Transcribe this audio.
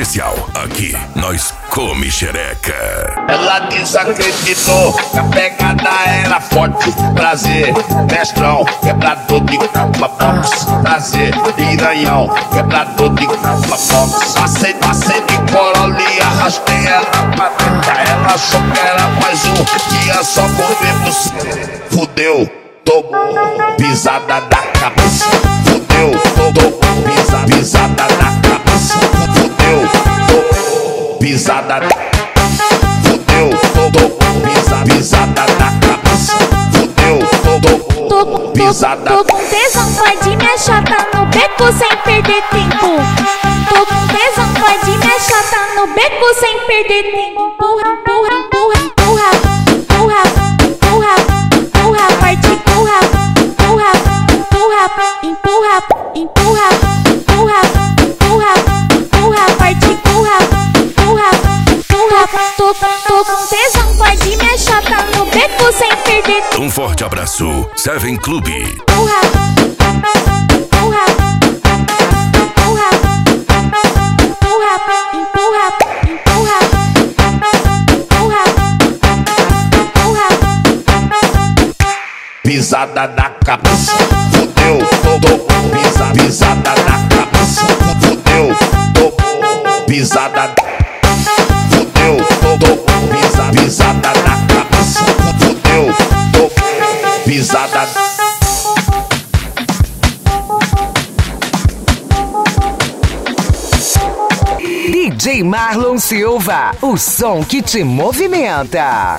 especial. Aqui, nós come xereca. Ela desacreditou que a pegada era forte. Prazer, mestrão, quebrador de capa box. Prazer, piranhão, quebrador de capa box. Passei de Corolla e arrastei ela pra dentro. Ela achou que era mais um, que ia só comer você. Fudeu, tomou pisada da cabeça. Fudeu, tomou pisada da cabeça. Fudeu, tomou pisada da cabeça. Fudeu, pisada na cabeça. Fudeu, pisada. Tô com tesão, pode me achata no beco sem perder tempo. Tô com tesão, pode me achata no beco sem perder tempo. Empurra, empurra, empurra, empurra, empurra, empurra, empurra, parte empurra, empurra, empurra, empurra, empurra, empurra, empurra, parte empurra, empurra, empurra. Tô com tesão, pode me achata no beco sem perder tempo. Um forte abraço, Seven Clube. Empurra, empurra, empurra, empurra, empurra, empurra, empurra, empurra. Pisada na cabeça. Fudeu, pisada na cabeça. Fudeu, pisada. Fudeu, pisada na cabeça. Fudeu, pisada. DJ Marlon Silva, o som que te movimenta.